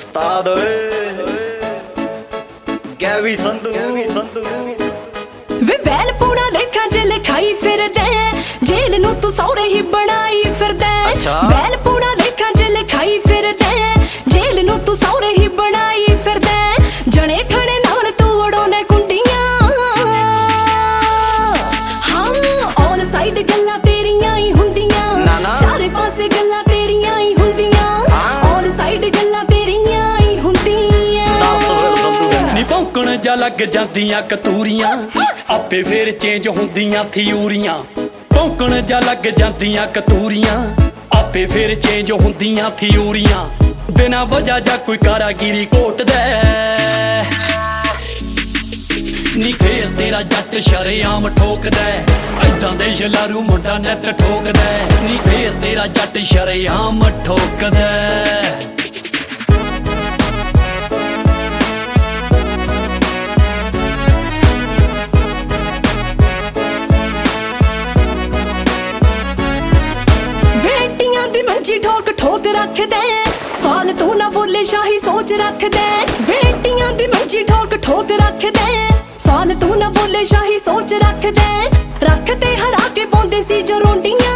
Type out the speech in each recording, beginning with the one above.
उस्ताद गैवी संधू वे well पूरा लेखा च लिखाई फिरदे जेल नू तू सौरे ही बनाई फिरदे वैल पूरा लेखा च लिखाई फिरदे जेल नू तू सौरे ही बनाई फिरदे जने खड़े नाल तू उड़ोने कुंडियां हाँ ऑल साइड गल्लां तेरियां ही हुंदियां चारे पासे गल्लां तेरियां ही हुंदियां ऑल साइड गल्लां तेरियां ही हुंदियां नी भौंकण जा लग जांदियां कतूरियां आपे फिर चेंज हुंदियां थियूरियां भौंकण जा लग जांदियां कतूरियां आपे फिर चेंज हुंदियां थियूरियां बिना वजह जा कोई कारागिरी कोट दे नी फेर तेरा जट शरेआम ठोकदा ऐदां दे शलारू मुंडा नैत ठोकदा नी फेर तेरा जट शरेआम ठोकदा ठोक ठोक रख दे फालतू ना बोले शाही सोच रख दे बेटियां दी मंजी ठोक ठोक रख दे फालतू ना बोले शाही सोच रख दे हरा के पौंदे सी जो रोंडियां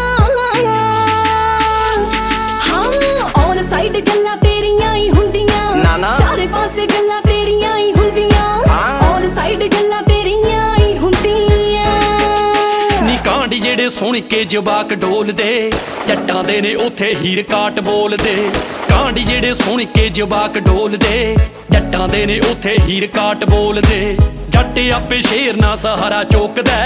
हाँ ऑल साइड गल्लां तेरियां ही हुंदियां चारे पासे गल्लां तेरियां ही हुंदियां ऑल साइड गल्लां तेरियां ही हुंदियां नी कांड जेड़े सुन के जवाक ढोल दे जट्टां दे ने उथे हीर काट बोल दे कांड जेड़े सुन के जवाक ढोल दे जट्टां दे ने उथे हीर काट बोल दे जट आपे शेर ना सहारा चोकदा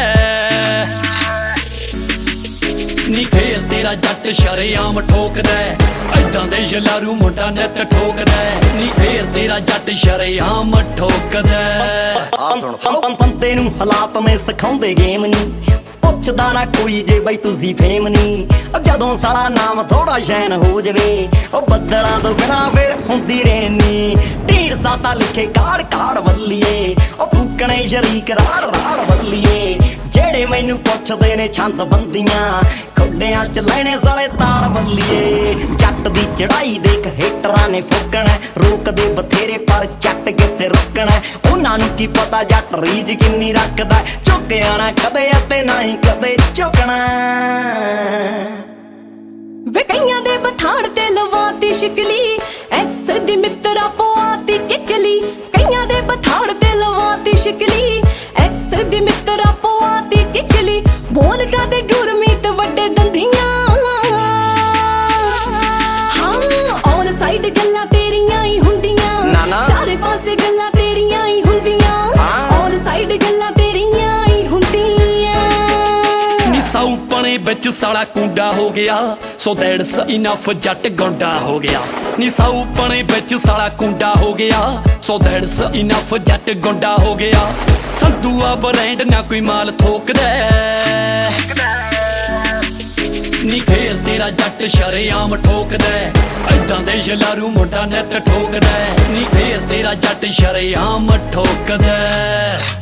नी फेर तेरा जट शरेआम ठोकदा ऐदां दे शलारू मुंडा नैत ठोकदा नी फेर तेरा जट शरेआम ठोकदा पंते नू हालात में सिखाउंदे गेम नी पुछदा ना कोई जे बई तुसी फेम नी जदों साला नाम थोड़ा शैन हो जवे ओ बदलां तो बिना फिर हुंदी रहनी ढेर साता लिखे काड़ काड़ बल्लिए ओ फूकणे शरीक राड़ राड़ बल्लिए जेड़े मैनू पुछदे ने छंद बंदियां खुड्डियां च लैणे साले ताड़ बल्लिए जट दी चढ़ाई देख हेटरां ने फूकणा रोकदे बथेरे पर जट किथे रुकणा उन्हां नू की पता जट रीज किन्नी रखदा झुकिया ना कदे अते ना ही कदे झुकणा वे कईयां दे बथाड़ ते लवाती शिकली एक्स दी मित्रा पवाती किकली कईयां दे बथाड़ ते लवाती शिकली एक्स दी मित्रा पवाती किकली बोल का दे गुरमीत वड्डे दंदियां हाँ ऑल साइड गल्लां तेरियां ही हुंदियां चारे पासे गल्लां तेरियां ही हुंदियां ऑल साइड गल्लां तेरियां ही हुंदियां नी साउपणे विच साला कुंडा हो गया सो दैट्स इनफ जट गोंडा हो गया नी साउपणे विच साला कुंडा हो गया सो दैट्स इनफ जट गोंडा हो गया संधूआ ब्रांड ना कोई माल थोकदा नी फेर तेरा जट शरेआम ठोकदा ऐदां दे शलारू मुंडा नैत ठोकदा नी फेर तेरा जट शरेआम ठोकदा।